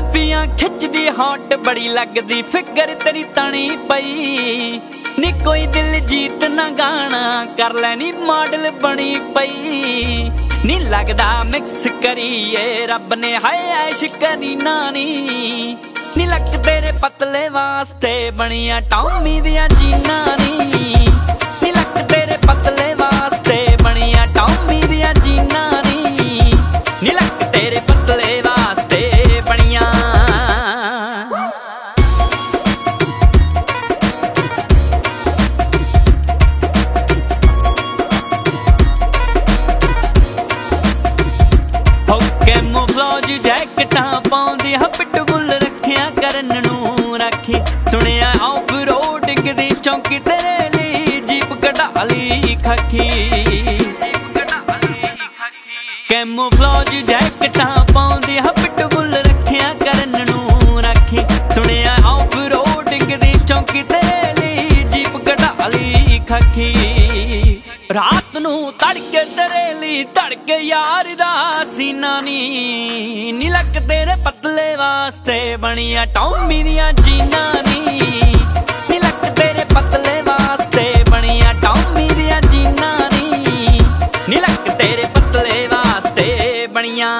सेल्फियां खिचदी hot बड़ी लगदी figure तेरी तनी पई नी कोई दिल जीत ना गाना कर लैनी मॉडल बनी पई नी लगदा मिक्स करिए रब ने हाय ऐश करी नानी नी लक तेरे पतले वास्ते बनिया टॉमी दियां जीना नी लक तेरे पतले वास्ते बनिया टॉमी दियां जीना नी लक तेरे पतले वास्ते बनिया कैमोफ्लेज जैकटां पाउंदी हा पिटबुल रखिया करन नूं रखी सुनिया ऑफ रोडिंग दी चौंकी तेरे ली जीप कढाली खाकी कैमोफ्लेज जैकटां पाउंदी हा पिटबुल रखिया करन नूं रखी सुनिया ऑफ रोडिंग दी चौंकी तेरे ली जीप कढाली खाकी रात नू तड़के तेरे ली तड़के यार दा सीना नी लक तेरे पतले वास्ते बनिया टॉमी दियां जीना नी लक तेरे पतले वास्ते बनिया टॉमी दियां जीना नी लक तेरे पतले वास्ते बनिया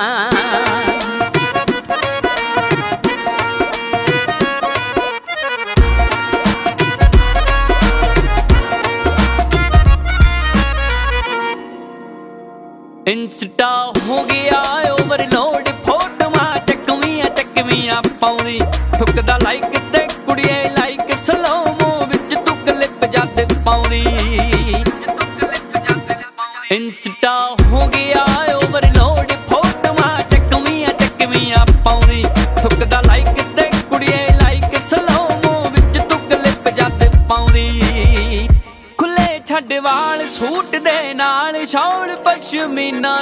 इंस्टा हो गया ओवरलोड फोटोआं चकवियां पाउंदी ठुकदा लाइक ते कुड़िए लाइक स्लोमो विच तू क्लिप जद पाउंदी इंस्टा हो गया ओवरलोड फोटोआं चकवियां पाउंदी ठुकदा लाइक ते कुड़िए लाइक स्लोमो विच तू क्लिप जद पाउंदी छड़ वाल सूट दे नाल शॉल पश्मीना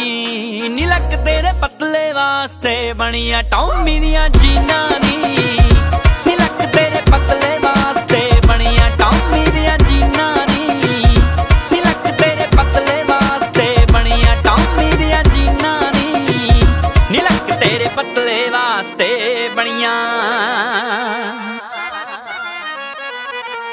नी लक तेरे पतले वास्ते बनिया टॉमी दियां जीना नी